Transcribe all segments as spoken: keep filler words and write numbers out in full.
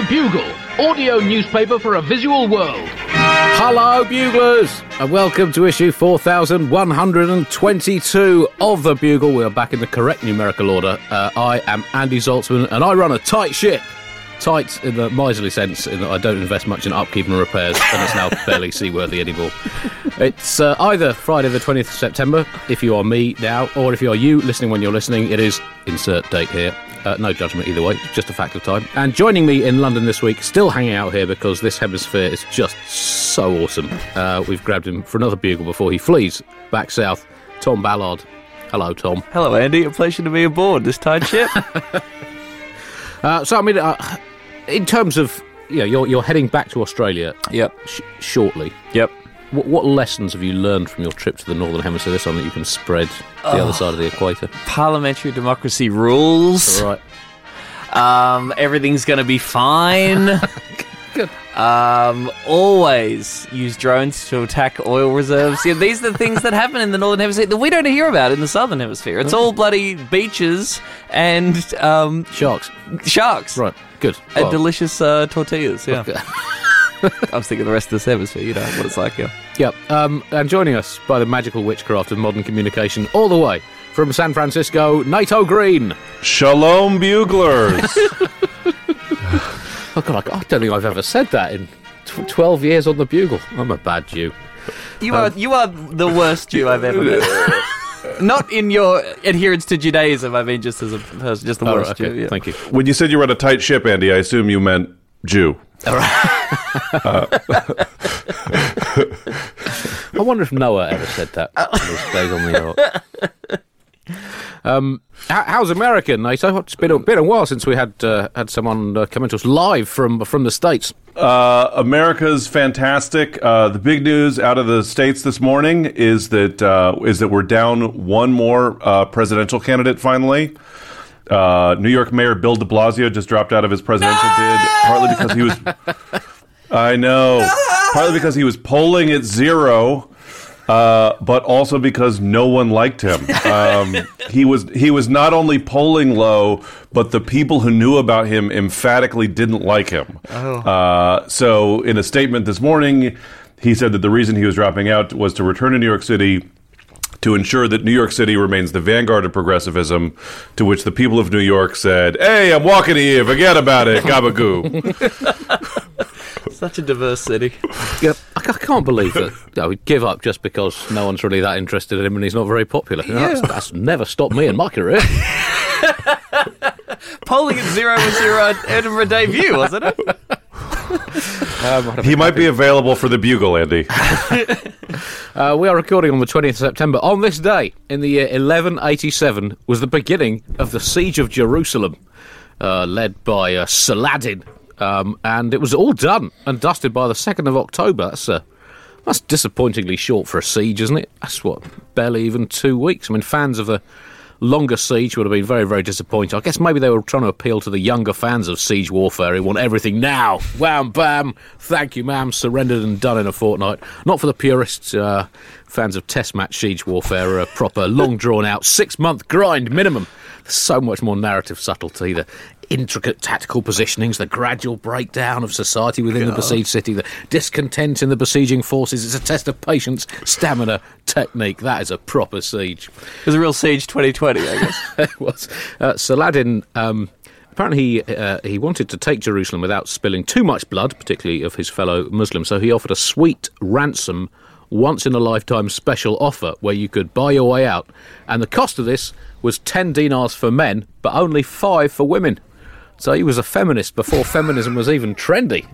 The Bugle, audio newspaper for a visual world. Hello, Buglers, and welcome to issue four thousand one hundred twenty-two of The Bugle. We are back in the correct numerical order. Uh, I am Andy Zaltzman, and I run a tight ship. Tight in the miserly sense, in that I don't invest much in upkeep and repairs, and it's now barely seaworthy anymore. It's uh, either Friday the twentieth of September, if you are me now, or if you are you listening when you're listening, it is insert date here. Uh, no judgment either way, just a fact of time. And joining me in London this week, still hanging out here because this hemisphere is just so awesome. Uh, we've grabbed him for another Bugle before he flees back south. Tom Ballard. Hello, Tom. Hello, Andy. A pleasure to be aboard this tight ship. uh, so, I mean, uh, in terms of, you know, you're, you're heading back to Australia Yep. sh- shortly. Yep. What, what lessons have you learned from your trip to the Northern Hemisphere this time that you can spread to the Oh. other side of the equator? Parliamentary democracy rules. All right. Um, everything's going to be fine. Good. Um, always use drones to attack oil reserves. Yeah, these are the things that happen in the Northern Hemisphere that we don't hear about in the Southern Hemisphere. It's all bloody beaches and um, Sharks. sharks. Right. Good. And Well, delicious uh, tortillas, yeah. okay. I was thinking of the rest of this hemisphere, you know what it's like here. Yep. Um, and joining us by the magical witchcraft of modern communication, all the way from San Francisco, Nato Green. Shalom, Buglers! Oh, God, I, I don't think I've ever said that in tw- twelve years on the Bugle. I'm a bad Jew. You are you are the worst Jew I've ever met. Not in your adherence to Judaism, I mean just as a person, just the Oh, worst right, okay. Jew. Yeah. Thank you. When you said you were on a tight ship, Andy, I assume you meant Jew. I wonder if Noah ever said that in his days on the ark. Um, how, how's America, Nato? It's been a, been a while since we had uh, had someone uh, come into us live from from the States. Uh, America's fantastic. Uh, the big news out of the States this morning is that uh, is that we're down one more uh, presidential candidate finally. Uh, New York Mayor Bill de Blasio just dropped out of his presidential no! bid, partly because he was... I know. No! Partly because he was polling at zero, uh, but also because no one liked him. Um, he was he was not only polling low, but the people who knew about him emphatically didn't like him. Oh. Uh, so in a statement this morning, he said that the reason he was dropping out was to return to New York City to ensure that New York City remains the vanguard of progressivism, to which the people of New York said, "Hey, I'm walking here, forget about it, gabagoo." Such a diverse city. Yep. I, ca- I can't believe that you know, he'd give up just because no one's really that interested in him and he's not very popular. You know, Yeah. that's, that's never stopped me in my career. Polling at zero was your uh, Edinburgh debut, wasn't it? Um, He might be available for the Bugle, Andy. Uh, we are recording on the twentieth of September. On this day, in the year eleven eighty-seven, was the beginning of the Siege of Jerusalem, uh, led by uh, Saladin. Um, and it was all done and dusted by the second of October. That's, uh, that's disappointingly short for a siege, isn't it? That's, what, barely even two weeks. I mean, fans of a longer siege would have been very, very disappointed. I guess maybe they were trying to appeal to the younger fans of siege warfare who want everything now. Wham, bam, thank you, ma'am, surrendered and done in a fortnight. Not for the purists, uh, fans of test match siege warfare, a proper, long drawn out, six month grind minimum. There's so much more narrative subtlety, the intricate tactical positionings, the gradual breakdown of society within God. the besieged city, the discontent in the besieging forces. It's a test of patience, stamina, technique. That is a proper siege. It was a real siege twenty twenty, I guess. It was. Uh, Saladin, um, apparently he, uh, he wanted to take Jerusalem without spilling too much blood, particularly of his fellow Muslims, so he offered a sweet ransom, once-in-a-lifetime special offer where you could buy your way out. And the cost of this was ten dinars for men, but only five for women. So he was a feminist before feminism was even trendy.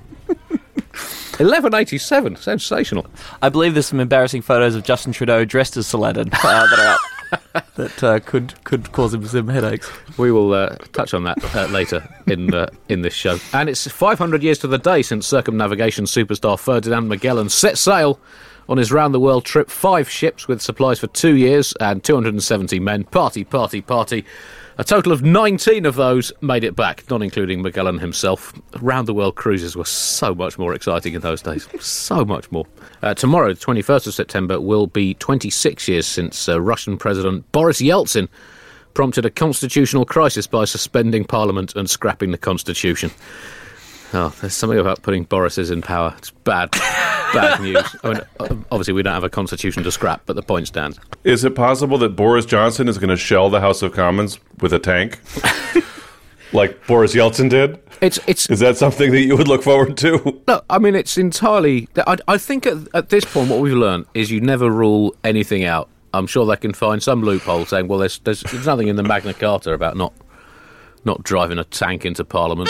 eleven eighty-seven, sensational. I believe there's some embarrassing photos of Justin Trudeau dressed as Saladin uh, that are up that uh, could could cause him some headaches. We will uh, touch on that uh, later in uh, in this show. And it's five hundred years to the day since circumnavigation superstar Ferdinand Magellan set sail on his round-the-world trip. Five ships with supplies for two years and two hundred seventy men. Party, party, party. A total of nineteen of those made it back, not including Magellan himself. Round-the-world cruises were so much more exciting in those days. So much more. Uh, tomorrow, the twenty-first of September, will be twenty-six years since uh, Russian President Boris Yeltsin prompted a constitutional crisis by suspending Parliament and scrapping the Constitution. Oh, there's something about putting Boris's in power. It's bad, bad news. I mean, obviously we don't have a constitution to scrap, but the point stands. Is it possible that Boris Johnson is going to shell the House of Commons with a tank? Like Boris Yeltsin did? It's it's. Is that something that you would look forward to? No, I mean, it's entirely... I, I think at, at this point what we've learned is you never rule anything out. I'm sure they can find some loophole saying, well, there's, there's, there's nothing in the Magna Carta about not not driving a tank into Parliament.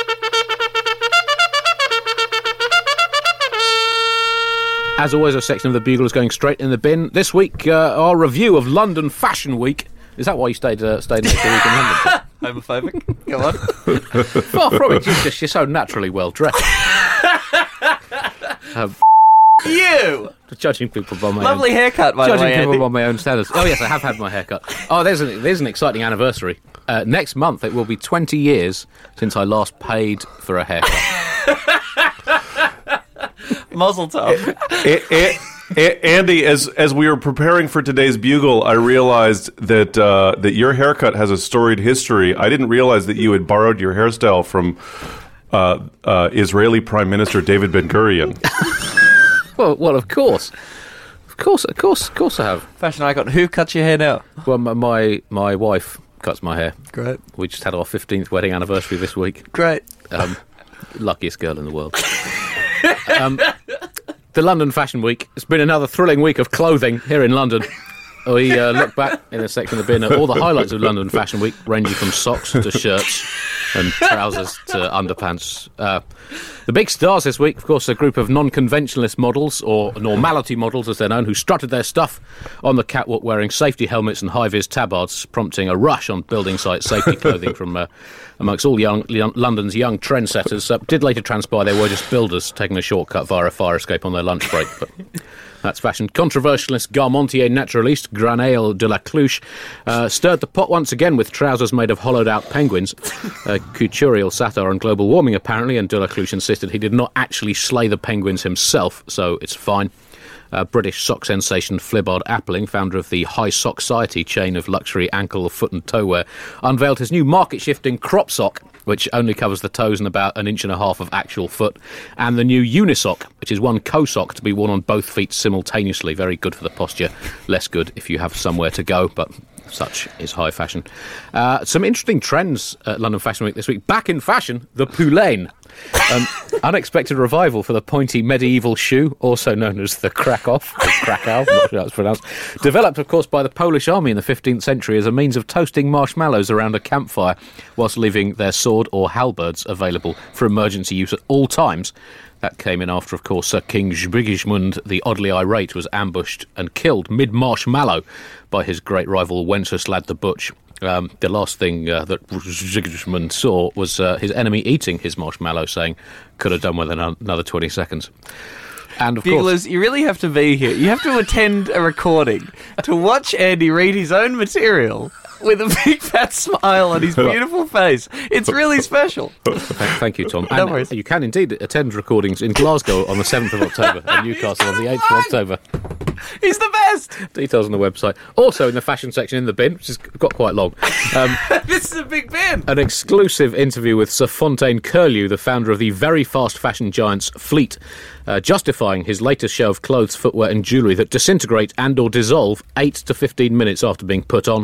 As always, a section of the Bugle is going straight in the bin. This week, uh, our review of London Fashion Week. Is that why you stayed uh, stayed next week in London? Homophobic. Go on. Far from it. You're, just, you're so naturally well dressed. um, You! Judging people by my Lovely own, haircut, by the judging way, people Andy. by my own standards. Oh yes, I have had my haircut. Oh, there's an there's an exciting anniversary. Uh, next month it will be twenty years since I last paid for a haircut. Mazel tov. It, it, it, Andy, as as we were preparing for today's Bugle, I realized that uh, that your haircut has a storied history. I didn't realize that you had borrowed your hairstyle from uh, uh, Israeli Prime Minister David Ben-Gurion. well, well, of course, of course, of course, of course, I have. Fashion icon. Who cuts your hair now? Well, my my, my wife cuts my hair. Great. We just had our fifteenth wedding anniversary this week. Great. Um, luckiest girl in the world. Um, the London Fashion Week. It's been another thrilling week of clothing here in London. We uh, look back in a section of the bin at all the highlights of London Fashion Week, ranging from socks to shirts and trousers to underpants. Uh, the big stars this week, of course, a group of non-conventionalist models, or normality models as they're known, who strutted their stuff on the catwalk wearing safety helmets and high-vis tabards, prompting a rush on building site safety clothing from uh, amongst all young London's young trendsetters. Uh, did later transpire they were just builders taking a shortcut via a fire escape on their lunch break, but... That's fashion. Controversialist Garmontier naturaliste Granelle de la Cluche uh, stirred the pot once again with trousers made of hollowed-out penguins. Uh, couturial satire on global warming, apparently, and de la Cluche insisted he did not actually slay the penguins himself, so it's fine. Uh, British sock sensation Flibard Appling, founder of the High Sock Society chain of luxury ankle, foot and toe wear, unveiled his new market-shifting crop sock, which only covers the toes and about an inch and a half of actual foot, and the new Unisock, which is one co-sock to be worn on both feet simultaneously. Very good for the posture, less good if you have somewhere to go, but such is high fashion. Uh, some interesting trends at London Fashion Week this week. Back in fashion, the Poulain. Um, unexpected revival for the pointy medieval shoe, also known as the Krakow, or Krakow, I'm not sure how it's pronounced. Developed, of course, by the Polish army in the fifteenth century as a means of toasting marshmallows around a campfire whilst leaving their sword or halberds available for emergency use at all times. That came in after, of course, Sir King Sigismund, the oddly irate, was ambushed and killed mid-marshmallow by his great rival Wenceslad the Butch. Um, the last thing uh, that Sigismund saw was uh, his enemy eating his marshmallow, saying, could have done with another twenty seconds. And of Buglers, course, you really have to be here. You have to attend a recording to watch Andy read his own material with a big fat smile on his beautiful face. It's really special. Thank, thank you, Tom. No And worries. you can indeed attend recordings in Glasgow on the seventh of October and Newcastle on the eighth of October. He's the best. Details on the website. Also in the fashion section in the bin, which has got quite long, um, This is a big bin. an exclusive interview with Sir Fontaine Curlew, the founder of the very fast fashion giants Fleet, uh, justifying his latest show of clothes, footwear and jewellery that disintegrate and or dissolve eight to fifteen minutes after being put on.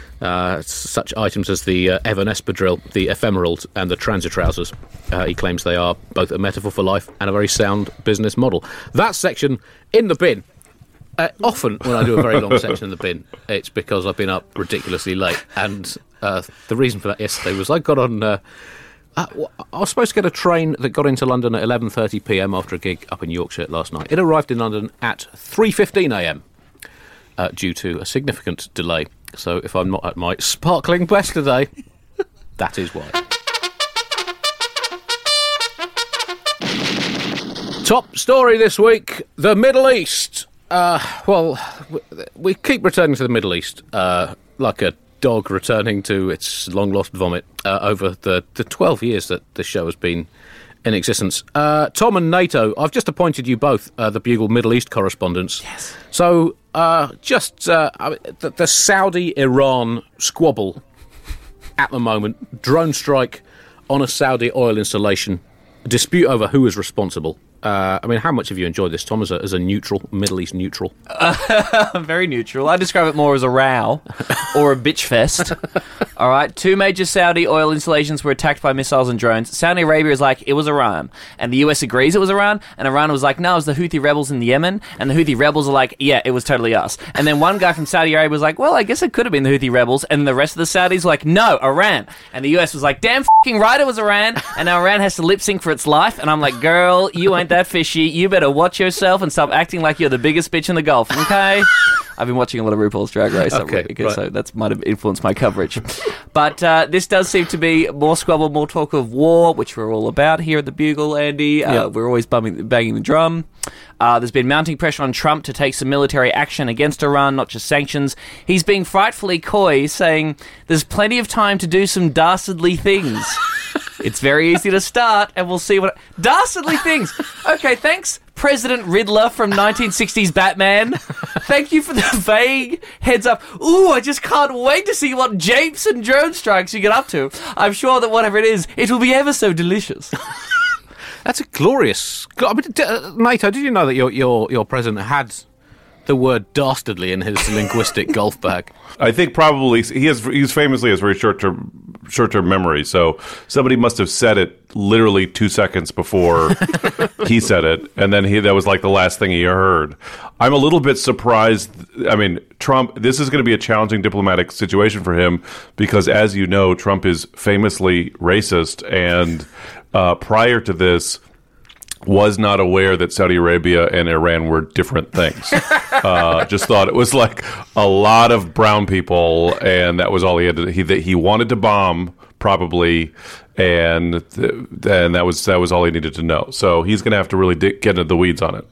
Uh, such items as the uh, Evan Espadrille, the Ephemerald and the Transit trousers. Uh, he claims they are both a metaphor for life and a very sound business model. That section in the bin. Uh, often when I do a very long section in the bin, it's because I've been up ridiculously late. And uh, the reason for that yesterday was I got on... Uh, uh, I was supposed to get a train that got into London at eleven thirty p m after a gig up in Yorkshire last night. It arrived in London at three fifteen a m uh, due to a significant delay. So if I'm not at my sparkling best today, that is why. Top story this week, the Middle East. Uh, well, we keep returning to the Middle East uh, like a dog returning to its long-lost vomit uh, over the, the twelve years that the show has been in existence. Uh, Tom and NATO, I've just appointed you both uh, the Bugle Middle East correspondents. Yes. So, uh, just uh, the, the Saudi-Iran squabble at the moment, drone strike on a Saudi oil installation dispute over who is responsible. Uh, I mean, how much have you enjoyed this, Tom, as a, as a neutral, Middle East neutral? Uh, very neutral. I describe it more as a row or a bitch fest. All right, two major Saudi oil installations were attacked by missiles and drones. Saudi Arabia is like, it was Iran. And the U S agrees it was Iran. And Iran was like, no, it was the Houthi rebels in Yemen. And the Houthi rebels are like, yeah, it was totally us. And then one guy from Saudi Arabia was like, well, I guess it could have been the Houthi rebels. And the rest of the Saudis were like, no, Iran. And the U S was like, damn f***ing right it was Iran. And now Iran has to lip sync for its life. And I'm like, girl, you ain't that fishy. You better watch yourself and stop acting like you're the biggest bitch in the Gulf, okay? I've been watching a lot of RuPaul's Drag Race, okay, okay, right. so that might have influenced my coverage. But uh, this does seem to be more squabble, more talk of war, which we're all about here at the Bugle, Andy. Uh, yep. We're always bumming, banging the drum. Uh, there's been mounting pressure on Trump to take some military action against Iran, not just sanctions. He's being frightfully coy, saying there's plenty of time to do some dastardly things. It's very easy to start, and we'll see what... Dastardly things! Okay, thanks, President Riddler from nineteen sixties Batman. Thank you for the vague heads up. Ooh, I just can't wait to see what japes and drone strikes you get up to. I'm sure that whatever it is, it will be ever so delicious. That's a glorious... I mean, d- uh, NATO, did you know that your, your, your president had the word dastardly in his linguistic golf bag? I think probably he has. He's famously has very short term short term memory. So somebody must have said it literally two seconds before he said it, and then he that was like the last thing he heard. I'm a little bit surprised. I mean, Trump. This is going to be a challenging diplomatic situation for him because, as you know, Trump is famously racist, and uh, prior to this, was not aware that Saudi Arabia and Iran were different things. uh, just thought it was like a lot of brown people, and that was all he had to, he that he wanted to bomb probably, and th- and that was that was all he needed to know. So he's going to have to really dig, get into the weeds on it.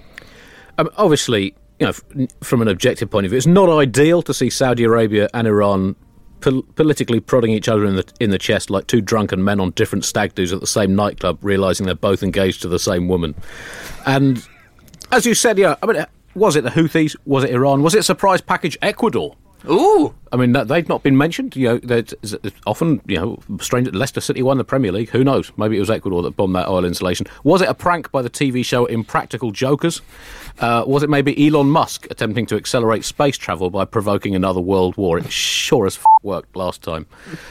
Um, obviously, you know, f- from an objective point of view, it's not ideal to see Saudi Arabia and Iran pol- politically prodding each other in the in the chest like two drunken men on different stag do's at the same nightclub, realising they're both engaged to the same woman. And as you said, yeah, I mean, was it the Houthis? Was it Iran? Was it surprise package Ecuador? Ooh! I mean, they've not been mentioned. You know, often, you know, strange that Leicester City won the Premier League. Who knows? Maybe it was Ecuador that bombed that oil installation. Was it a prank by the T V show Impractical Jokers? Uh, was it maybe Elon Musk attempting to accelerate space travel by provoking another world war? It sure as f*** worked last time.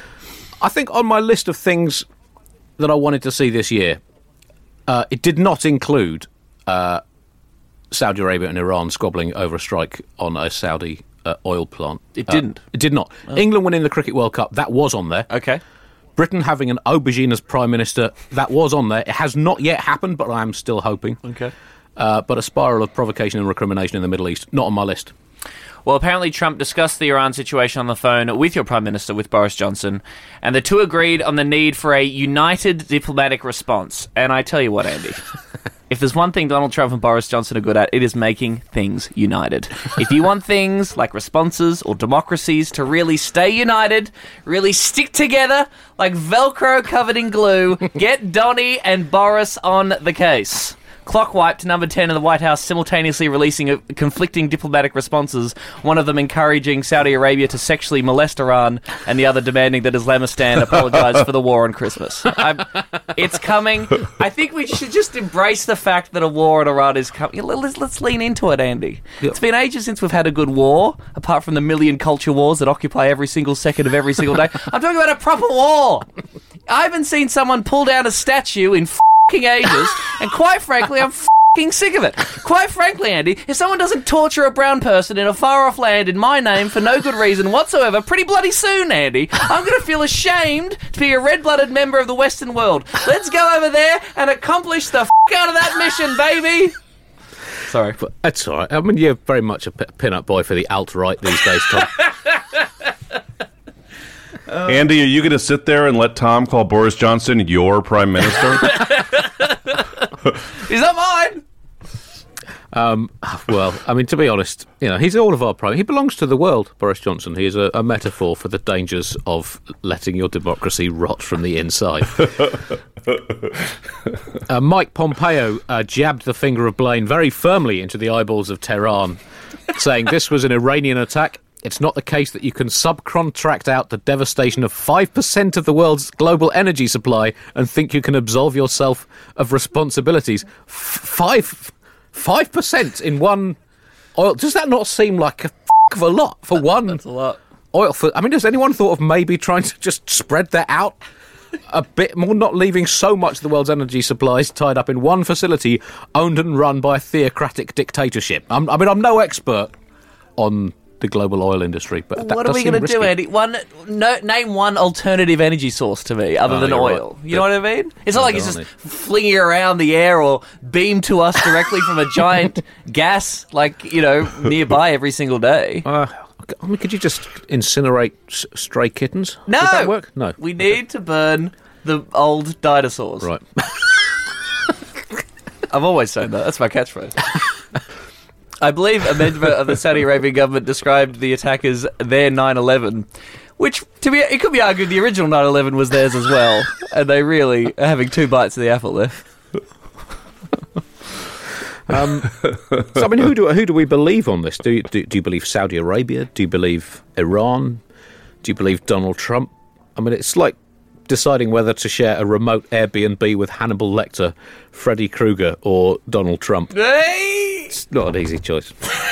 I think on my list of things that I wanted to see this year, uh, it did not include uh, Saudi Arabia and Iran squabbling over a strike on a Saudi Uh, oil plant. It didn't? Uh, it did not. Oh. England winning the Cricket World Cup, that was on there. Okay. Britain having an aubergine as Prime Minister, that was on there. It has not yet happened, but I am still hoping. Okay. Uh, but a spiral of provocation and recrimination in the Middle East, not on my list. Well, apparently Trump discussed the Iran situation on the phone with your Prime Minister, with Boris Johnson, and the two agreed on the need for a united diplomatic response. And I tell you what, Andy, if there's one thing Donald Trump and Boris Johnson are good at, it is making things united. If you want things like responses or democracies to really stay united, really stick together like Velcro covered in glue, get Donnie and Boris on the case. Clock wiped number ten in the White House simultaneously releasing a, conflicting diplomatic responses, one of them encouraging Saudi Arabia to sexually molest Iran and the other demanding that Islamistan apologise for the war on Christmas. I'm, it's coming. I think we should just embrace the fact that a war in Iran is coming. Let's, let's lean into it, Andy. Yep. It's been ages since we've had a good war, apart from the million culture wars that occupy every single second of every single day. I'm talking about a proper war. I haven't seen someone pull down a statue in f***ing ages, and quite frankly, I'm f***ing sick of it. Quite frankly, Andy, if someone doesn't torture a brown person in a far-off land in my name for no good reason whatsoever, pretty bloody soon, Andy, I'm going to feel ashamed to be a red-blooded member of the Western world. Let's go over there and accomplish the f*** out of that mission, baby! Sorry. But that's all right. I mean, you're very much a p- pin-up boy for the alt-right these days, Tom. Uh, Andy, are you going to sit there and let Tom call Boris Johnson your Prime Minister? He's not mine! Um, well, I mean, to be honest, you know, he's all of our prime. He belongs to the world, Boris Johnson. He is a, a metaphor for the dangers of letting your democracy rot from the inside. uh, Mike Pompeo uh, jabbed the finger of blame very firmly into the eyeballs of Tehran, saying this was an Iranian attack. it's not the case that you can subcontract out the devastation of five percent of the world's global energy supply and think you can absolve yourself of responsibilities. F- five, five percent in one oil. Does that not seem like a f- of a lot for one? That's a lot. Oil. For, I mean, has anyone thought of maybe trying to just spread that out a bit more, not leaving so much of the world's energy supplies tied up in one facility owned and run by a theocratic dictatorship? I'm, I mean, I'm no expert on the global oil industry, but that What are does we seem going to do, risky. Andy? One, no, name one alternative energy source to me other Oh, than you're oil. right. You know what I mean? It's not No, like it's don't just they? flinging around the air or beamed to us directly from a giant gas, like, you know, nearby every single day. Uh, I mean, could you just incinerate s- stray kittens? No! Would that work? No. We need to burn the old dinosaurs. Right. I've always said that. That's my catchphrase. I believe a member of the Saudi Arabian government described the attack as their nine eleven, which, to be, it could be argued the original nine eleven was theirs as well, and they really are having two bites of the apple there. Um, so, I mean, who do who do we believe on this? Do you, do, do you believe Saudi Arabia? Do you believe Iran? Do you believe Donald Trump? I mean, it's like deciding whether to share a remote Airbnb with Hannibal Lecter, Freddy Krueger, or Donald Trump. Hey! It's not an easy choice.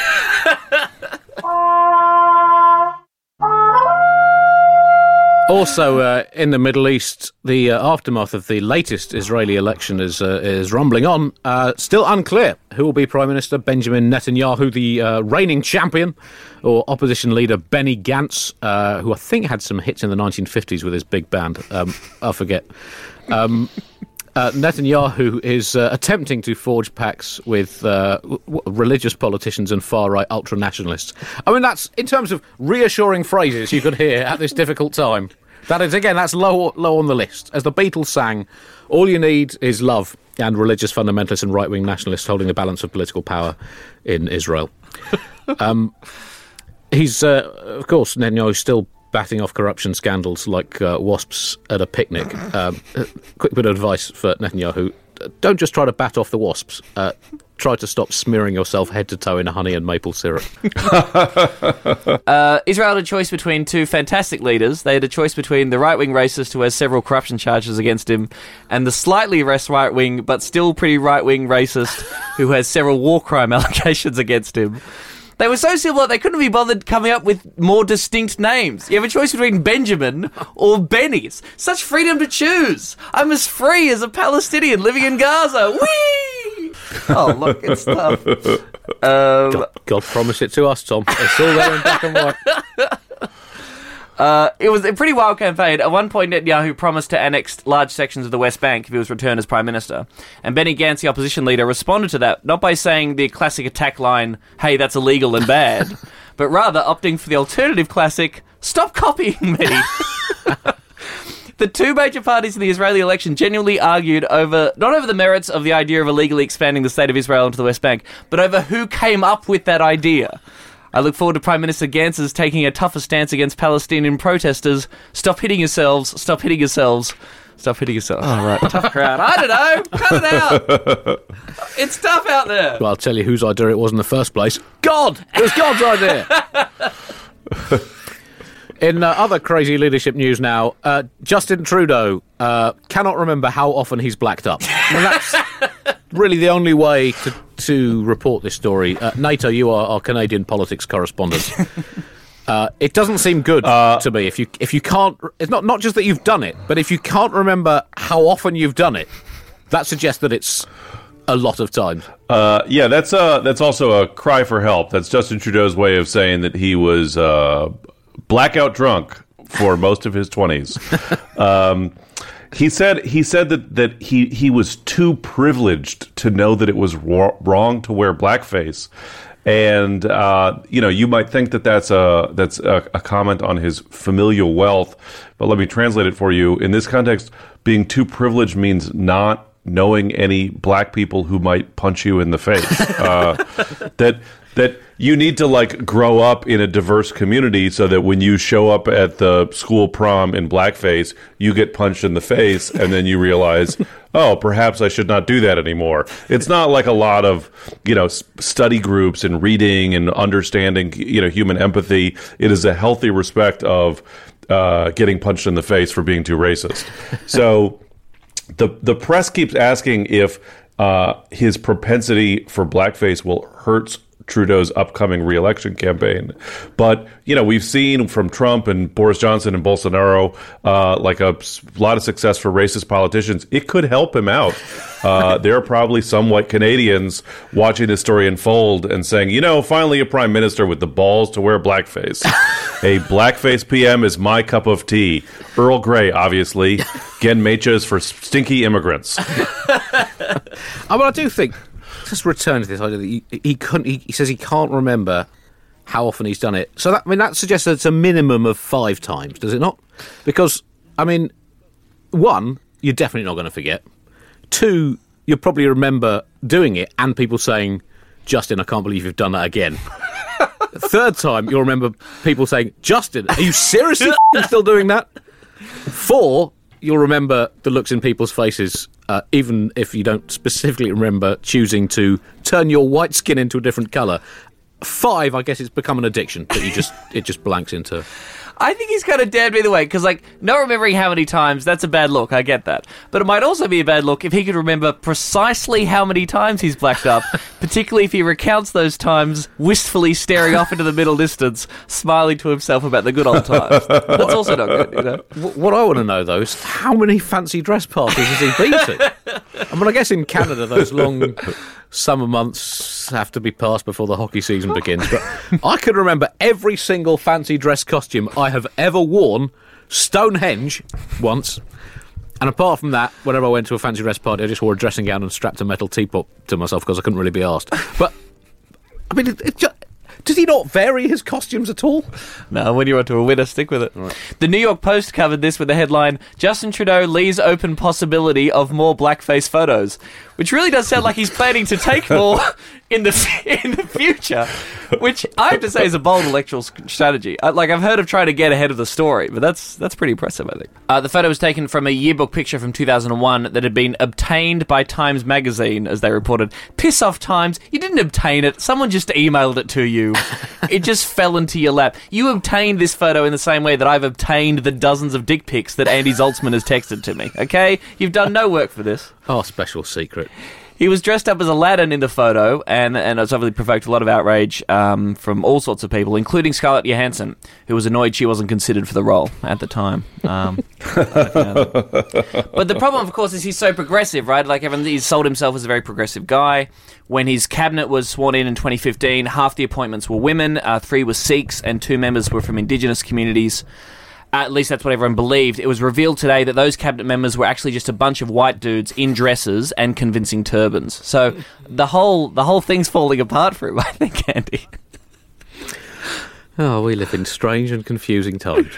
Also, uh, in the Middle East, the uh, aftermath of the latest Israeli election is uh, is rumbling on. Uh, still unclear who will be Prime Minister. Benjamin Netanyahu, the uh, reigning champion, or opposition leader Benny Gantz, uh, who I think had some hits in the nineteen fifties with his big band. Um, I forget. Um, uh, Netanyahu is uh, attempting to forge pacts with uh, w- w- religious politicians and far-right ultra-nationalists. I mean, that's, in terms of reassuring phrases you could hear at this difficult time. That is, again, that's low, low on the list. As the Beatles sang, all you need is love and religious fundamentalists and right-wing nationalists holding the balance of political power in Israel. um, he's, uh, of course, Netanyahu still batting off corruption scandals like uh, wasps at a picnic. Um, a quick bit of advice for Netanyahu. Don't just try to bat off the wasps. Uh, try to stop smearing yourself head to toe in honey and maple syrup. Uh, Israel had a choice between two fantastic leaders. They had a choice between the right-wing racist who has several corruption charges against him and the slightly less right-wing but still pretty right-wing racist who has several war crime allegations against him. They were so similar they couldn't be bothered coming up with more distinct names. You have a choice between Benjamin or Benny's. Such freedom to choose. I'm as free as a Palestinian living in Gaza. Whee! Oh, look, it's tough. Um, God, God promised it to us, Tom. It's all there in black and white. Uh, it was a pretty wild campaign. At one point, Netanyahu promised to annex large sections of the West Bank if he was returned as Prime Minister. And Benny Gantz, the opposition leader, responded to that, not by saying the classic attack line, hey, that's illegal and bad, but rather opting for the alternative classic, stop copying me. The two major parties in the Israeli election genuinely argued over, not over the merits of the idea of illegally expanding the state of Israel into the West Bank, but over who came up with that idea. I look forward to Prime Minister Gantz's taking a tougher stance against Palestinian protesters. Stop hitting yourselves. Stop hitting yourselves. Stop hitting yourselves. Oh, right. Tough crowd. I don't know. Cut it out. It's tough out there. Well, I'll tell you whose idea it was in the first place. God! It was God's idea! In uh, other crazy leadership news now, uh, Justin Trudeau uh, cannot remember how often he's blacked up. I mean, that's really the only way to, to report this story. Uh, NATO, you are our Canadian politics correspondent. Uh, it doesn't seem good uh, to me if you if you can't. It's not not just that you've done it, but if you can't remember how often you've done it, that suggests that it's a lot of times. Uh, yeah, that's uh that's also a cry for help. That's Justin Trudeau's way of saying that he was uh, blackout drunk for most of his twenties. Um, he said he said that, that he, he was too privileged to know that it was wa- wrong to wear blackface. And, uh, you know, you might think that that's a that's a, a comment on his familial wealth, but let me translate it for you. In this context, being too privileged means not knowing any black people who might punch you in the face. uh, that that you need to like grow up in a diverse community so that when you show up at the school prom in blackface, you get punched in the face, and then you realize, oh, perhaps I should not do that anymore. It's not like a lot of, you know, study groups and reading and understanding, you know, human empathy. It is a healthy respect of uh, getting punched in the face for being too racist. So the the press keeps asking if uh, his propensity for blackface will hurt Trudeau's upcoming re-election campaign. But, you know, we've seen from Trump and Boris Johnson and Bolsonaro, uh, like a lot of success for racist politicians. It could help him out. Uh, there are probably some white Canadians watching this story unfold and saying, you know, finally a prime minister with the balls to wear blackface. A blackface P M is my cup of tea. Earl Grey, obviously. Gen Mecha is for stinky immigrants. I mean, I do think, just return to this idea that he, he couldn't. He, he says he can't remember how often he's done it. So that, I mean, that suggests that it's a minimum of five times, does it not? Because I mean, one, you're definitely not going to forget. Two, you'll probably remember doing it and people saying, "Justin, I can't believe you've done that again." Third time, you'll remember people saying, "Justin, are you seriously still doing that?" Four, you'll remember the looks in people's faces. Uh, even if you don't specifically remember choosing to turn your white skin into a different colour. Five, I guess it's become an addiction that you just it just blanks into. I think he's kind of damned either way, because, like, not remembering how many times, that's a bad look, I get that. But it might also be a bad look if he could remember precisely how many times he's blacked up, particularly if he recounts those times wistfully staring off into the middle distance, smiling to himself about the good old times. That's also not good, you know? What I want to know, though, is how many fancy dress parties has he been to? I mean, I guess in Canada, those long summer months have to be passed before the hockey season begins, but I can remember every single fancy dress costume I have ever worn, Stonehenge once, and apart from that, whenever I went to a fancy dress party, I just wore a dressing gown and strapped a metal teapot to myself because I couldn't really be asked. But, I mean, it, it just, does he not vary his costumes at all? No, when you're onto a winner, stick with it. Right. The New York Post covered this with the headline, Justin Trudeau leaves open possibility of more blackface photos, which really does sound like he's planning to take more in the in the future, which I have to say is a bold electoral strategy. I, like, I've heard of trying to get ahead of the story, but that's that's pretty impressive, I think. Uh, the photo was taken from a yearbook picture from two thousand one that had been obtained by Times Magazine, as they reported. Piss off, Times. You didn't obtain it. Someone just emailed it to you. It just fell into your lap. You obtained this photo in the same way that I've obtained the dozens of dick pics that Andy Zaltzman has texted to me, okay? You've done no work for this. Oh, special secret. He was dressed up as Aladdin in the photo, and, and it's obviously provoked a lot of outrage um, from all sorts of people, including Scarlett Johansson, who was annoyed she wasn't considered for the role at the time. Um, but the problem, of course, is he's so progressive, right? Like, everyone, he's sold himself as a very progressive guy. When his cabinet was sworn in in twenty fifteen, half the appointments were women, uh, three were Sikhs, and two members were from Indigenous communities. At least that's what everyone believed. It was revealed today that those cabinet members were actually just a bunch of white dudes in dresses and convincing turbans. So the whole the whole thing's falling apart for him, I think, Andy. Oh, we live in strange and confusing times.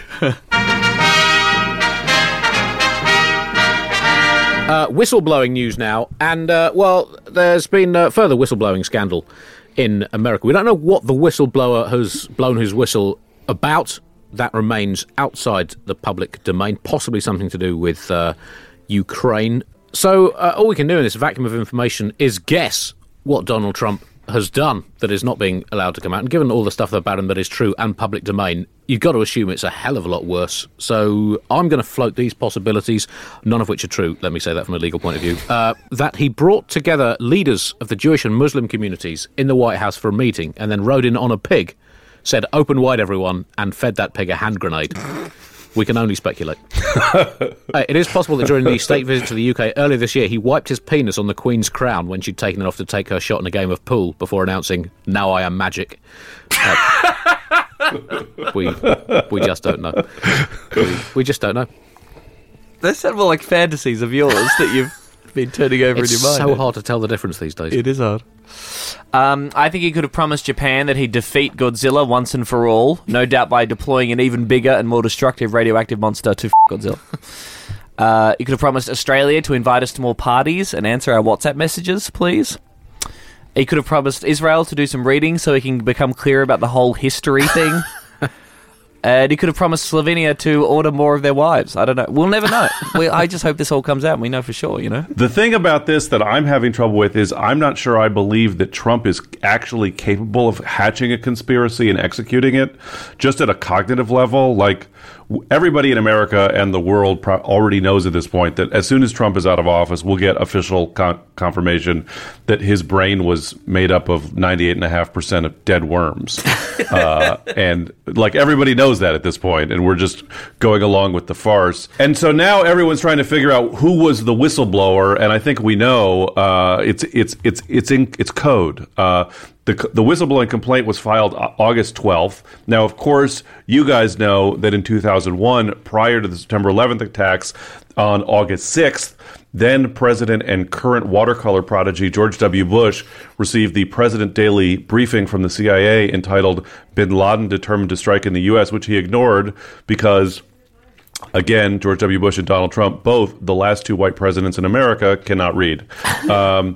uh, whistleblowing news now, and, uh, well, there's been uh, further whistleblowing scandal in America. We don't know what the whistleblower has blown his whistle about. That remains outside the public domain, possibly something to do with uh, Ukraine. So uh, all we can do in this vacuum of information is guess what Donald Trump has done that is not being allowed to come out. And given all the stuff about him that is true and public domain, you've got to assume it's a hell of a lot worse. So I'm going to float these possibilities, none of which are true, let me say that from a legal point of view, uh, that he brought together leaders of the Jewish and Muslim communities in the White House for a meeting and then rode in on a pig, said, "Open wide, everyone," and fed that pig a hand grenade. We can only speculate. uh, it is possible that during the state visit to the U K earlier this year, he wiped his penis on the Queen's crown when she'd taken it off to take her shot in a game of pool before announcing, "Now I am magic." Uh, we we just don't know. We, we just don't know. They sound more like fantasies of yours that you've been turning over it's in your mind. It's so hard to tell the difference these days. It is hard. Um, I think he could have promised Japan that he'd defeat Godzilla once and for all, no doubt by deploying an even bigger and more destructive radioactive monster to f*** Godzilla. Uh, he could have promised Australia to invite us to more parties and answer our WhatsApp messages, please. He could have promised Israel to do some reading so he can become clear about the whole history thing. And he could have promised Slovenia to order more of their wives. I don't know. We'll never know. we, I just hope this all comes out and we know for sure, you know? The thing about this that I'm having trouble with is I'm not sure I believe that Trump is actually capable of hatching a conspiracy and executing it just at a cognitive level. Like, everybody in America and the world pro- already knows at this point that as soon as Trump is out of office, we'll get official con- confirmation that his brain was made up of ninety-eight point five percent of dead worms. uh, and, like, everybody knows that at this point, and we're just going along with the farce. And so now everyone's trying to figure out who was the whistleblower, and I think we know uh, it's it's it's it's in it's code. Uh, The, the whistleblowing complaint was filed August twelfth. Now, of course, you guys know that in two thousand one, prior to the September eleventh attacks, on August sixth, then President and current watercolor prodigy George W. Bush received the President Daily briefing from the C I A entitled Bin Laden Determined to Strike in the U S, which he ignored because, again, George W. Bush and Donald Trump, both the last two white presidents in America, cannot read. Um,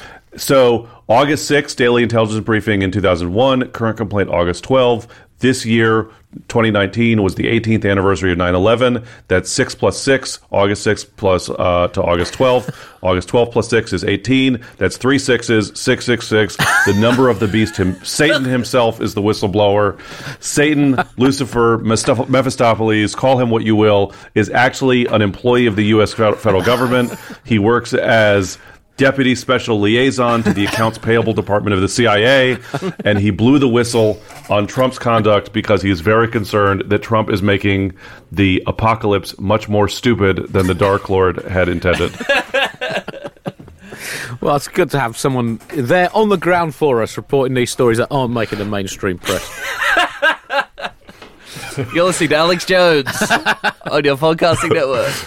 so August sixth, Daily Intelligence Briefing in two thousand one, current complaint August twelfth. This year, twenty nineteen, was the eighteenth anniversary of nine eleven. That's six plus six, August sixth plus uh, to August twelfth. August twelfth plus six is eighteen. That's three sixes, six six six. The number of the beast, him, Satan himself is the whistleblower. Satan, Lucifer, Mephistopheles, call him what you will, is actually an employee of the U S federal government. He works as Deputy Special Liaison to the Accounts Payable Department of the C I A, and he blew the whistle on Trump's conduct because he is very concerned that Trump is making the apocalypse much more stupid than the Dark Lord had intended. Well, it's good to have someone there on the ground for us reporting these stories that aren't making the mainstream press. You're listening to Alex Jones on your podcasting network.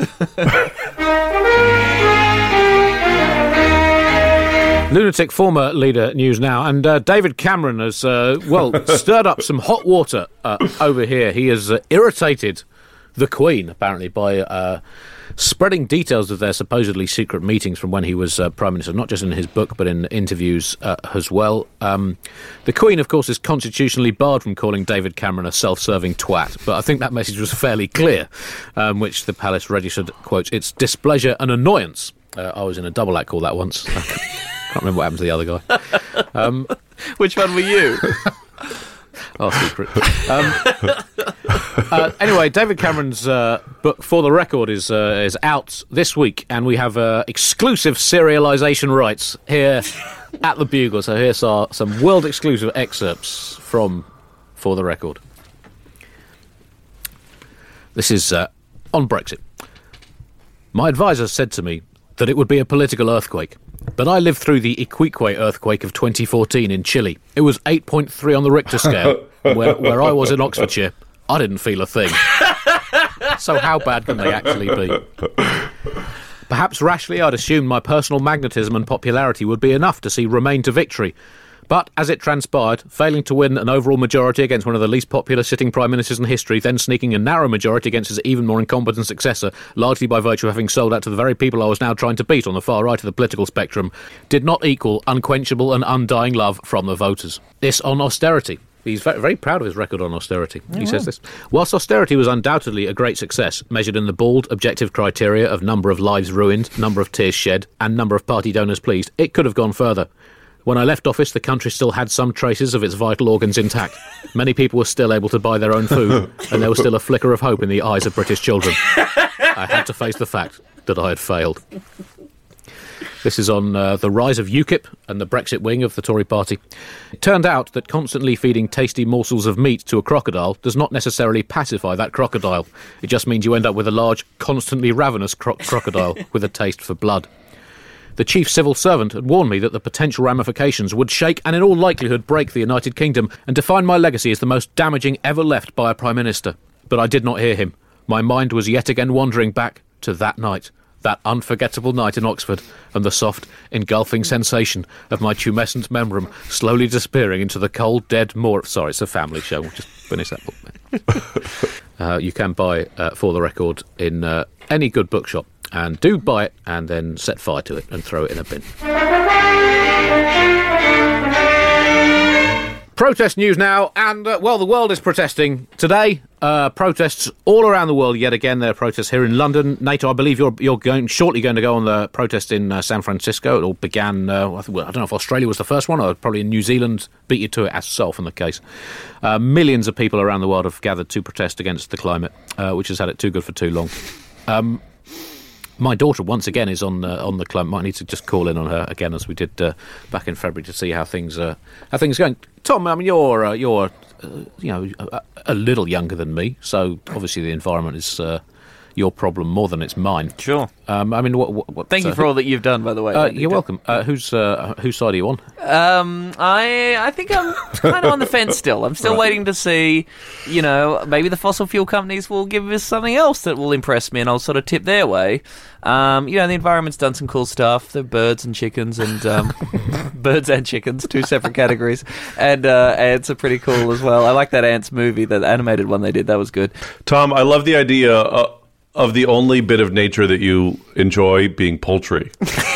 Lunatic former leader news now, and uh, David Cameron has, uh, well, stirred up some hot water uh, over here. He has uh, irritated the Queen, apparently, by uh, spreading details of their supposedly secret meetings from when he was uh, Prime Minister, not just in his book, but in interviews uh, as well. Um, the Queen, of course, is constitutionally barred from calling David Cameron a self-serving twat, but I think that message was fairly clear, um, which the Palace registered, quote, "It's displeasure and annoyance." Uh, I was in a double act call that once. I can't remember what happened to the other guy. Um, Which one were you? Oh, secret. Um, uh, anyway, David Cameron's uh, book, For the Record, is uh, is out this week, and we have uh, exclusive serialisation rights here at the Bugle. So here's our, some world-exclusive excerpts from For the Record. This is uh, on Brexit. My advisor said to me that it would be a political earthquake. But I lived through the Iquique earthquake of twenty fourteen in Chile. It was eight point three on the Richter scale. where, where I was in Oxfordshire, I didn't feel a thing. So how bad can they actually be? Perhaps rashly I'd assumed my personal magnetism and popularity would be enough to see Remain to victory. But, as it transpired, failing to win an overall majority against one of the least popular sitting prime ministers in history, then sneaking a narrow majority against his even more incompetent successor, largely by virtue of having sold out to the very people I was now trying to beat on the far right of the political spectrum, did not equal unquenchable and undying love from the voters. This on austerity. He's very, very proud of his record on austerity. He yeah. says this. Whilst austerity was undoubtedly a great success, measured in the bald, objective criteria of number of lives ruined, number of tears shed, and number of party donors pleased, it could have gone further. When I left office, the country still had some traces of its vital organs intact. Many people were still able to buy their own food, and there was still a flicker of hope in the eyes of British children. I had to face the fact that I had failed. This is on uh, the rise of UKIP and the Brexit wing of the Tory party. It turned out that constantly feeding tasty morsels of meat to a crocodile does not necessarily pacify that crocodile. It just means you end up with a large, constantly ravenous cro- crocodile with a taste for blood. The chief civil servant had warned me that the potential ramifications would shake and in all likelihood break the United Kingdom and define my legacy as the most damaging ever left by a Prime Minister. But I did not hear him. My mind was yet again wandering back to that night, that unforgettable night in Oxford, and the soft, engulfing sensation of my tumescent membrum slowly disappearing into the cold, dead moor... Sorry, it's a family show. We'll just finish that book. uh, you can buy uh, For the Record in uh, any good bookshop. And do buy it and then set fire to it and throw it in a bin. Protest news now, and, uh, well, the world is protesting today. Uh, protests all around the world yet again. There are protests here in London. NATO, I believe you're you're going shortly going to go on the protest in uh, San Francisco. It all began, uh, I, think, well, I don't know if Australia was the first one, or probably New Zealand beat you to it, as so often the case. Uh, millions of people around the world have gathered to protest against the climate, uh, which has had it too good for too long. Um... My daughter, once again, is on uh, on the club. Might need to just call in on her again, as we did uh, back in February, to see how things uh, how things are going. Tom, I mean, you're uh, you're uh, you know a, a little younger than me, so obviously the environment is uh, your problem more than it's mine. Sure. Um, I mean, what? what, what Thank uh, you for all that you've done, by the way. Uh, you're welcome. Uh, whose uh, whose side are you on? Um, I I think I'm kind of on the fence still. I'm still Right. waiting to see, you know, maybe the fossil fuel companies will give us something else that will impress me, and I'll sort of tip their way. Um, you know, the environment's done some cool stuff. The birds and chickens, and um, birds and chickens, two separate categories, and uh, ants are pretty cool as well. I like that ants movie, that animated one they did. That was good. Tom, I love the idea uh, of the only bit of nature that you enjoy being poultry.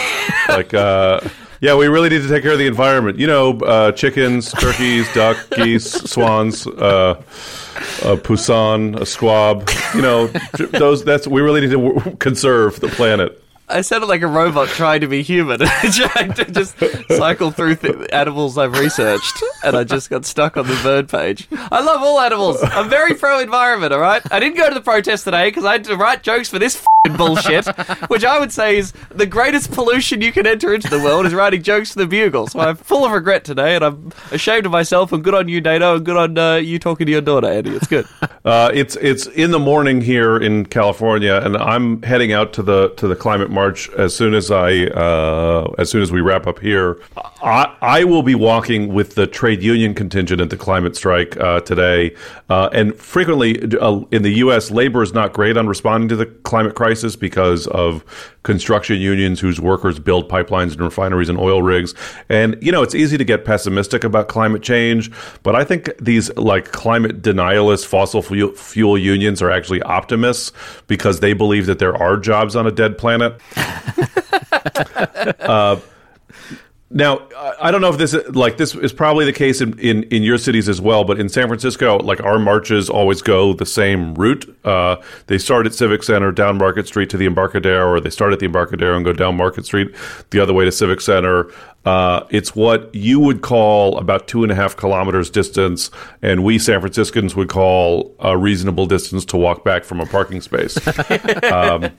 like, uh, yeah, we really need to take care of the environment. You know, uh, chickens, turkeys, duck, geese, swans, uh, a poussin, a squab. You know, those. That's we really need to w- conserve the planet. I sounded like a robot trying to be human, trying to just cycle through th- animals I've researched, and I just got stuck on the bird page. I love all animals. I'm very pro-environment, all right? I didn't go to the protest today because I had to write jokes for this f***ing bullshit, which I would say is the greatest pollution you can enter into the world, is writing jokes for the Bugle. So I'm full of regret today, and I'm ashamed of myself, and good on you, NATO, and good on uh, you talking to your daughter, Andy. It's good. Uh, it's it's in the morning here in California, and I'm heading out to the to the climate march as soon as I uh, as soon as we wrap up here. I, I will be walking with the trade union contingent at the climate strike uh, today, uh, and frequently uh, in the U S, labor is not great on responding to the climate crisis because of construction unions whose workers build pipelines and refineries and oil rigs. And you know, it's easy to get pessimistic about climate change, but I think these like climate denialist fossil fuel, fuel unions are actually optimists because they believe that there are jobs on a dead planet. uh, Now, I don't know if this is, like this is probably the case in, in, in your cities as well, but in San Francisco, like our marches always go the same route. Uh, they start at Civic Center, down Market Street to the Embarcadero, or they start at the Embarcadero and go down Market Street the other way to Civic Center. Uh, it's what you would call about two and a half kilometers distance, and we San Franciscans would call a reasonable distance to walk back from a parking space. um,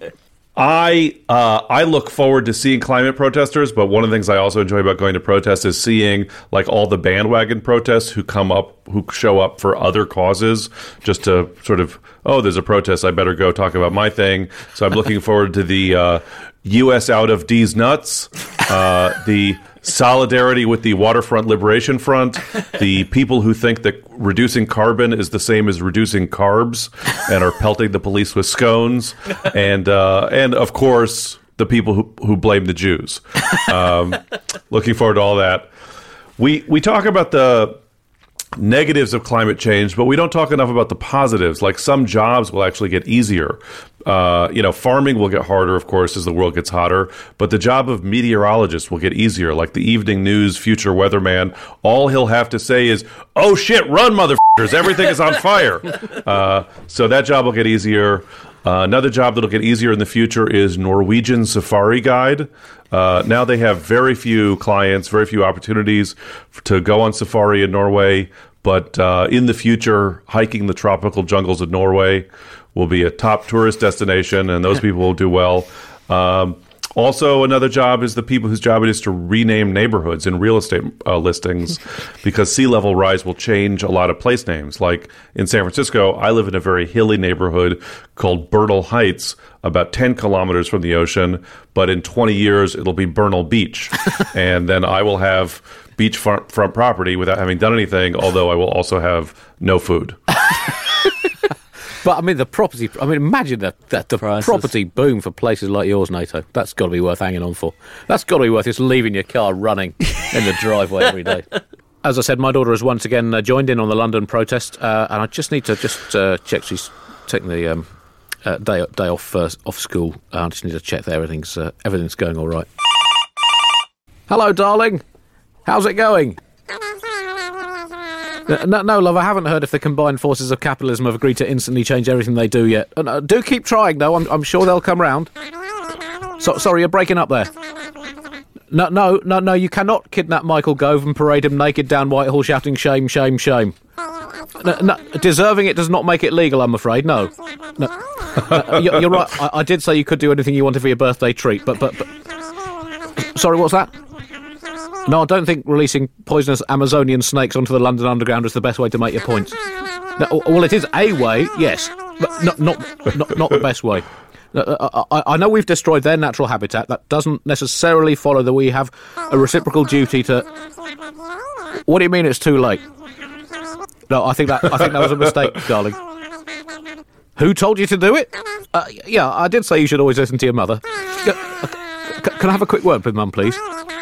I uh, I look forward to seeing climate protesters, but one of the things I also enjoy about going to protests is seeing like all the bandwagon protests who come up, who show up for other causes, just to sort of, oh, there's a protest, I better go talk about my thing. So I'm looking forward to the uh, U S out of D's nuts, uh, the solidarity with the Waterfront Liberation Front, the people who think that reducing carbon is the same as reducing carbs and are pelting the police with scones, and uh, and of course the people who who blame the Jews. Um, looking forward to all that. We we talk about the negatives of climate change, but we don't talk enough about the positives. Like some jobs will actually get easier. Uh, you know, farming will get harder, of course, as the world gets hotter, but the job of meteorologist will get easier. Like the evening news future weatherman, all he'll have to say is, oh shit, run, motherfuckers, everything is on fire. Uh, so that job will get easier. Uh, another job that'll get easier in the future is Norwegian safari guide. Uh, now they have very few clients, very few opportunities f- to go on safari in Norway. But uh, in the future, hiking the tropical jungles of Norway will be a top tourist destination, and those people will do well. Um, also, another job is the people whose job it is to rename neighborhoods in real estate uh, listings, because sea level rise will change a lot of place names. Like in San Francisco, I live in a very hilly neighborhood called Bernal Heights, about ten kilometers from the ocean, but in twenty years, it'll be Bernal Beach. And then I will have beachfront front property without having done anything, although I will also have no food. But I mean, the property. I mean, imagine the the, the Prices. property boom for places like yours, NATO. That's got to be worth hanging on for. That's got to be worth just leaving your car running in the driveway every day. As I said, my daughter has once again uh, joined in on the London protest, uh, and I just need to just uh, check she's taking the um, uh, day day off uh, off school. Uh, I just need to check that everything's uh, everything's going all right. Hello, darling. How's it going? No, no, love, I haven't heard if the combined forces of capitalism have agreed to instantly change everything they do yet. Uh, no, do keep trying, though. I'm, I'm sure they'll come round. So, sorry, you're breaking up there. No, no, no, no, you cannot kidnap Michael Gove and parade him naked down Whitehall shouting shame, shame, shame. No, no, deserving it does not make it legal, I'm afraid, no. no. Uh, you're, you're right, I, I did say you could do anything you wanted for your birthday treat, but... but, but... Sorry, what's that? No, I don't think releasing poisonous Amazonian snakes onto the London Underground is the best way to make your points. No, well, it is a way, yes, but not not not, not the best way. I, I, I know we've destroyed their natural habitat. That doesn't necessarily follow that we have a reciprocal duty to... What do you mean it's too late? No, I think that I think that was a mistake, darling. Who told you to do it? Uh, yeah, I did say you should always listen to your mother. C- can I have a quick word with Mum, please?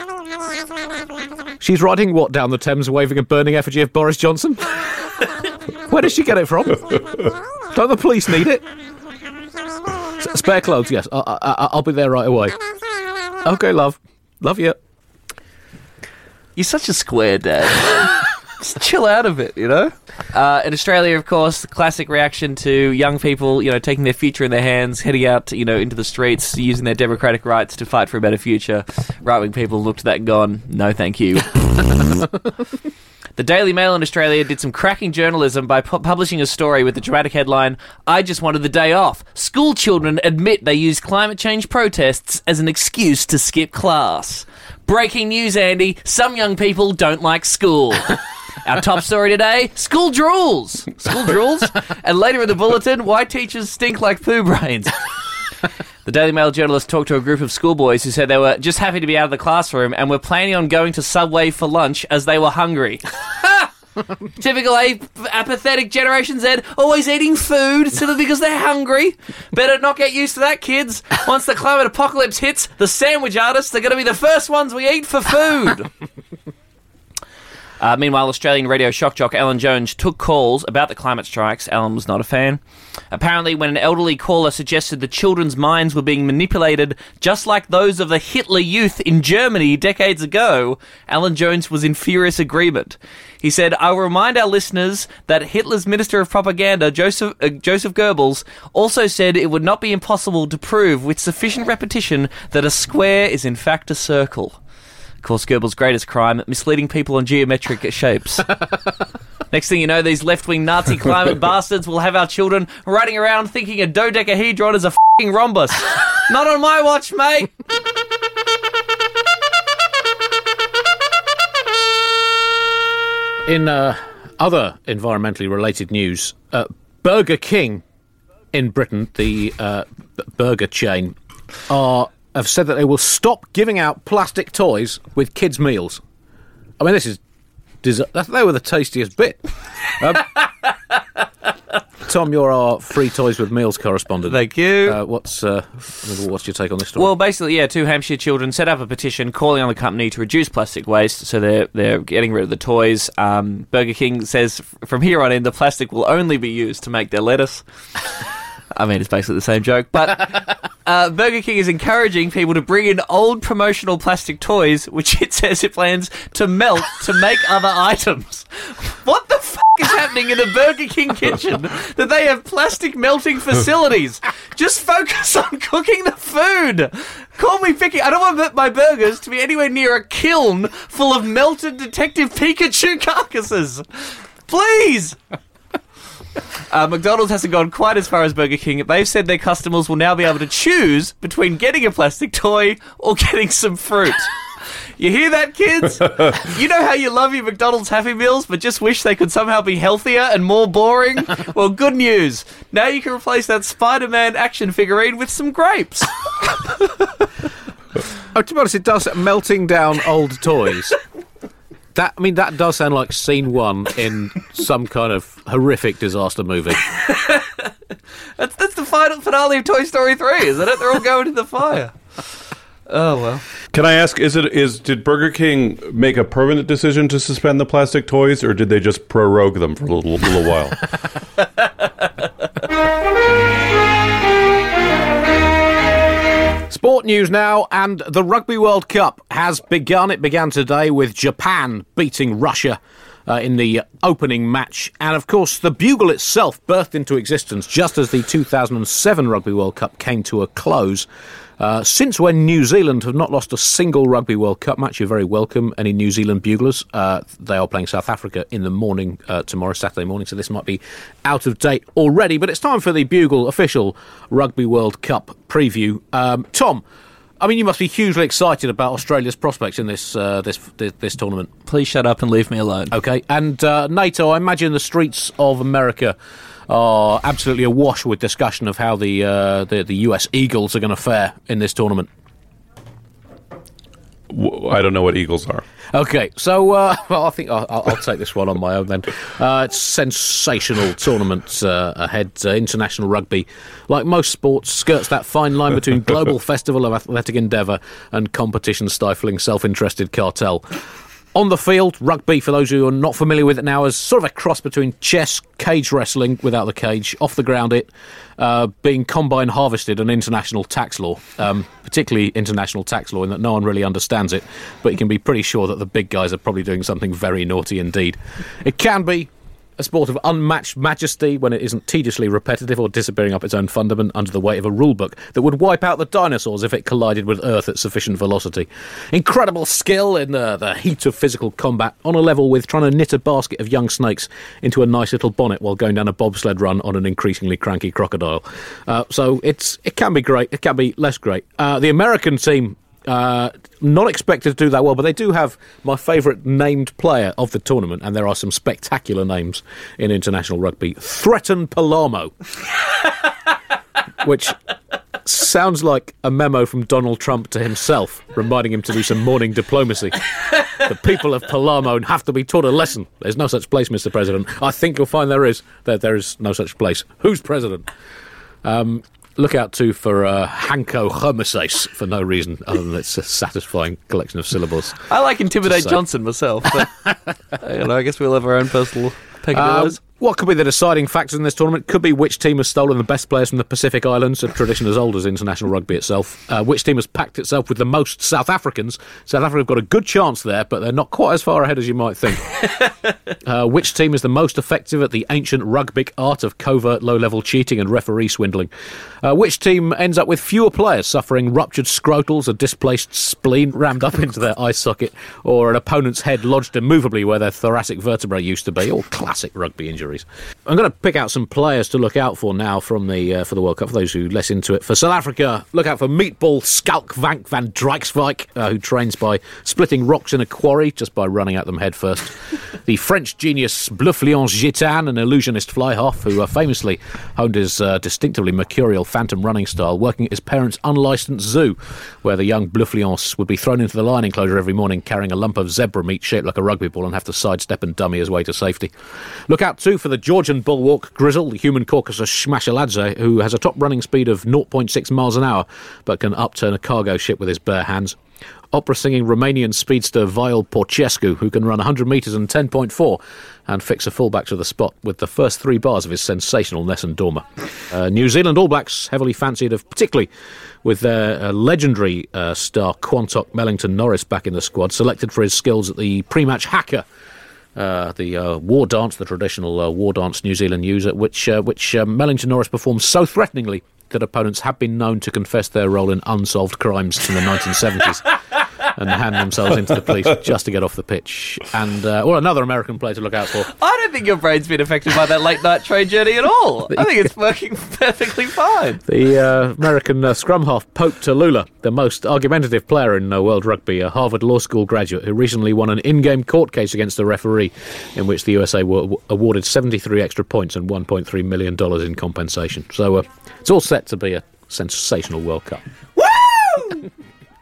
She's riding what down the Thames waving a burning effigy of Boris Johnson? Where did she get it from? Don't the police need it? S- spare clothes, yes. I- I- I'll be there right away. OK, love. Love you. You're such a square, Dad. Just chill out a bit, you know? Uh, in Australia, of course, the classic reaction to young people, you know, taking their future in their hands, heading out, you know, into the streets, using their democratic rights to fight for a better future. Right-wing people looked at that and gone, no, thank you. The Daily Mail in Australia did some cracking journalism by pu- publishing a story with the dramatic headline, I just wanted the day off. School children admit they use climate change protests as an excuse to skip class. Breaking news, Andy. Some young people don't like school. Our top story today, school drools. School drools. And later in the bulletin, why teachers stink like poo brains. The Daily Mail journalist talked to a group of schoolboys who said they were just happy to be out of the classroom and were planning on going to Subway for lunch as they were hungry. Typical ap- apathetic Generation Z, always eating food simply because they're hungry. Better not get used to that, kids. Once the climate apocalypse hits, the sandwich artists are going to be the first ones we eat for food. Uh, meanwhile, Australian radio shock jock Alan Jones took calls about the climate strikes. Alan was not a fan. Apparently, when an elderly caller suggested the children's minds were being manipulated just like those of the Hitler Youth in Germany decades ago, Alan Jones was in furious agreement. He said, I will remind our listeners that Hitler's Minister of Propaganda, Joseph, uh, Joseph Goebbels, also said it would not be impossible to prove with sufficient repetition that a square is in fact a circle. Of course, Goebbels' greatest crime, misleading people on geometric shapes. Next thing you know, these left-wing Nazi climate bastards will have our children running around thinking a dodecahedron is a f***ing rhombus. Not on my watch, mate! In uh, other environmentally related news, uh, Burger King in Britain, the uh, b- burger chain, are... have said that they will stop giving out plastic toys with kids' meals. I mean, this is... Des- they were the tastiest bit. Um, Tom, you're our free toys with meals correspondent. Thank you. Uh, what's uh, what's your take on this story? Well, basically, yeah, two Hampshire children set up a petition calling on the company to reduce plastic waste, so they're they're getting rid of the toys. Um, Burger King says from here on in, the plastic will only be used to make their lettuce. I mean, it's basically the same joke, but uh, Burger King is encouraging people to bring in old promotional plastic toys, which it says it plans to melt to make other items. What the f*** is happening in the Burger King kitchen that they have plastic melting facilities? Just focus on cooking the food. Call me picky. I don't want my burgers to be anywhere near a kiln full of melted Detective Pikachu carcasses. Please! Uh, McDonald's hasn't gone quite as far as Burger King. They've said their customers will now be able to choose between getting a plastic toy or getting some fruit. You hear that, kids? You know how you love your McDonald's Happy Meals, but just wish they could somehow be healthier and more boring? Well, good news. Now you can replace that Spider-Man action figurine with some grapes. Oh, to be honest, it does melting down old toys. That I mean, that does sound like scene one in some kind of horrific disaster movie. That's that's the final finale of Toy Story three, isn't it? They're all going to the fire. Oh well. Can I ask? Is it is did Burger King make a permanent decision to suspend the plastic toys, or did they just prorogue them for a little, little while? Sport news now, and the Rugby World Cup has begun. It began today with Japan beating Russia uh, in the opening match. And, of course, the bugle itself birthed into existence just as the two thousand seven Rugby World Cup came to a close. Uh, since when New Zealand have not lost a single Rugby World Cup match, you're very welcome, any New Zealand buglers. Uh, they are playing South Africa in the morning uh, tomorrow, Saturday morning, so this might be out of date already. But it's time for the Bugle official Rugby World Cup preview. Um, Tom, I mean, you must be hugely excited about Australia's prospects in this uh, this, this this tournament. Please shut up and leave me alone. Okay, and uh, NATO, I imagine the streets of America are absolutely awash with discussion of how the uh, the, the U S Eagles are going to fare in this tournament. I don't know what Eagles are. Okay, so uh, well, I think I'll, I'll take this one on my own then. Uh, it's sensational tournament uh, ahead. Uh, international rugby, like most sports, skirts that fine line between global festival of athletic endeavour and competition-stifling self-interested cartel. On the field, rugby, for those who are not familiar with it now, is sort of a cross between chess, cage wrestling without the cage, off the ground it, uh, being combine harvested and international tax law, um, particularly international tax law in that no one really understands it, but you can be pretty sure that the big guys are probably doing something very naughty indeed. It can be a sport of unmatched majesty when it isn't tediously repetitive or disappearing up its own fundament under the weight of a rulebook that would wipe out the dinosaurs if it collided with Earth at sufficient velocity. Incredible skill in the, the heat of physical combat, on a level with trying to knit a basket of young snakes into a nice little bonnet while going down a bobsled run on an increasingly cranky crocodile. Uh, so it's it can be great, it can be less great. Uh, the American team, Uh, not expected to do that well, but they do have my favourite named player of the tournament, and there are some spectacular names in international rugby. Threaten Palamo, which sounds like a memo from Donald Trump to himself, reminding him to do some morning diplomacy. The people of Palamo have to be taught a lesson. There's no such place, Mister President. I think you'll find there is. That there is no such place. Who's president? Um... Look out, too, for uh, Hanko Hermeses for no reason other than it's a satisfying collection of syllables. I like Intimidate Johnson myself, but you know, I guess we'll have our own personal peccadillos. Um, what could be the deciding factors in this tournament? Could be which team has stolen the best players from the Pacific Islands, a tradition as old as international rugby itself. Uh, which team has packed itself with the most South Africans? South Africa have got a good chance there, but they're not quite as far ahead as you might think. uh, which team is the most effective at the ancient rugby art of covert low-level cheating and referee swindling? Uh, which team ends up with fewer players suffering ruptured scrotals, a displaced spleen rammed up into their eye socket, or an opponent's head lodged immovably where their thoracic vertebrae used to be? All classic rugby injuries. I'm going to pick out some players to look out for now from the uh, for the World Cup, for those who less into it. For South Africa, look out for Meatball Skalk Vank van Drijkswijk, uh, who trains by splitting rocks in a quarry just by running at them head first. The French genius Blufflion Gitan, an illusionist fly-half who uh, famously honed his uh, distinctively mercurial phantom running style working at his parents' unlicensed zoo, where the young Blufflions would be thrown into the lion enclosure every morning carrying a lump of zebra meat shaped like a rugby ball and have to sidestep and dummy his way to safety. Look out too for the Georgian bulwark Grizzle, the human Caucasus Shmashaladze, who has a top running speed of zero point six miles an hour but can upturn a cargo ship with his bare hands. Opera-singing Romanian speedster Viol Porcescu, who can run one hundred metres in ten point four and fix a fullback to the spot with the first three bars of his sensational Nessun Dorma. Uh, New Zealand All Blacks, heavily fancied, of particularly with their uh, legendary uh, star Quantock Mellington Norris back in the squad, selected for his skills at the pre-match haka, Uh, the uh, war dance, the traditional uh, war dance New Zealand use, at which uh, which uh, Mellington Norris performs so threateningly that opponents have been known to confess their role in unsolved crimes from the nineteen seventies and hand themselves into the police just to get off the pitch. And uh, or another American player to look out for. I don't think your brain's been affected by that late night train journey at all. I think it's working perfectly fine. The uh, American uh, scrum half Pope Tallulah, the most argumentative player in uh, world rugby, a Harvard Law School graduate who recently won an in-game court case against the referee in which the U S A were awarded seventy-three extra points and one point three million dollars in compensation. So uh, it's all set to be a sensational World Cup. Woo!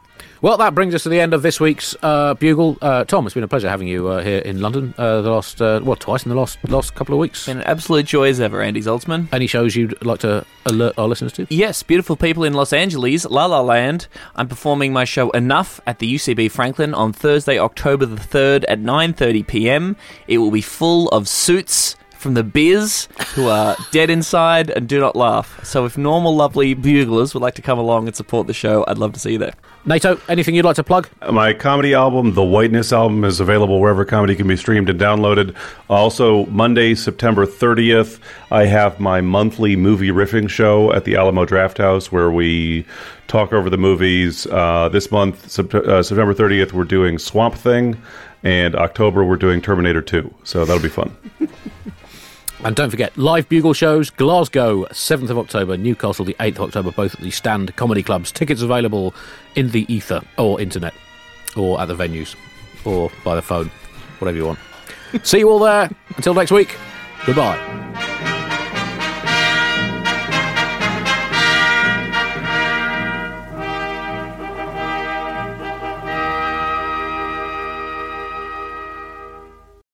Well, that brings us to the end of this week's uh, Bugle. Uh, Tom, it's been a pleasure having you uh, here in London uh, the last, uh, well, twice in the last last couple of weeks. Been an absolute joy as ever, Andy Zoltzman. Any shows you'd like to alert our listeners to? Yes, beautiful people in Los Angeles, La La Land. I'm performing my show Enough at the U C B Franklin on Thursday, October the third at nine thirty p.m. It will be full of suits from the Biz who are dead inside and do not laugh. So if normal, lovely buglers would like to come along and support the show, I'd love to see you there. NATO, anything you'd like to plug? My comedy album, The Whiteness Album, is available wherever comedy can be streamed and downloaded. Also, Monday, September thirtieth, I have my monthly movie riffing show at the Alamo Drafthouse where we talk over the movies. Uh, this month, Sept- uh, September thirtieth, we're doing Swamp Thing, and October, we're doing Terminator two. So that'll be fun. And don't forget, live Bugle shows, Glasgow, seventh of October, Newcastle, the eighth of October, both at the Stand Comedy Clubs. Tickets available in the ether, or internet, or at the venues, or by the phone, whatever you want. See you all there. Until next week, goodbye.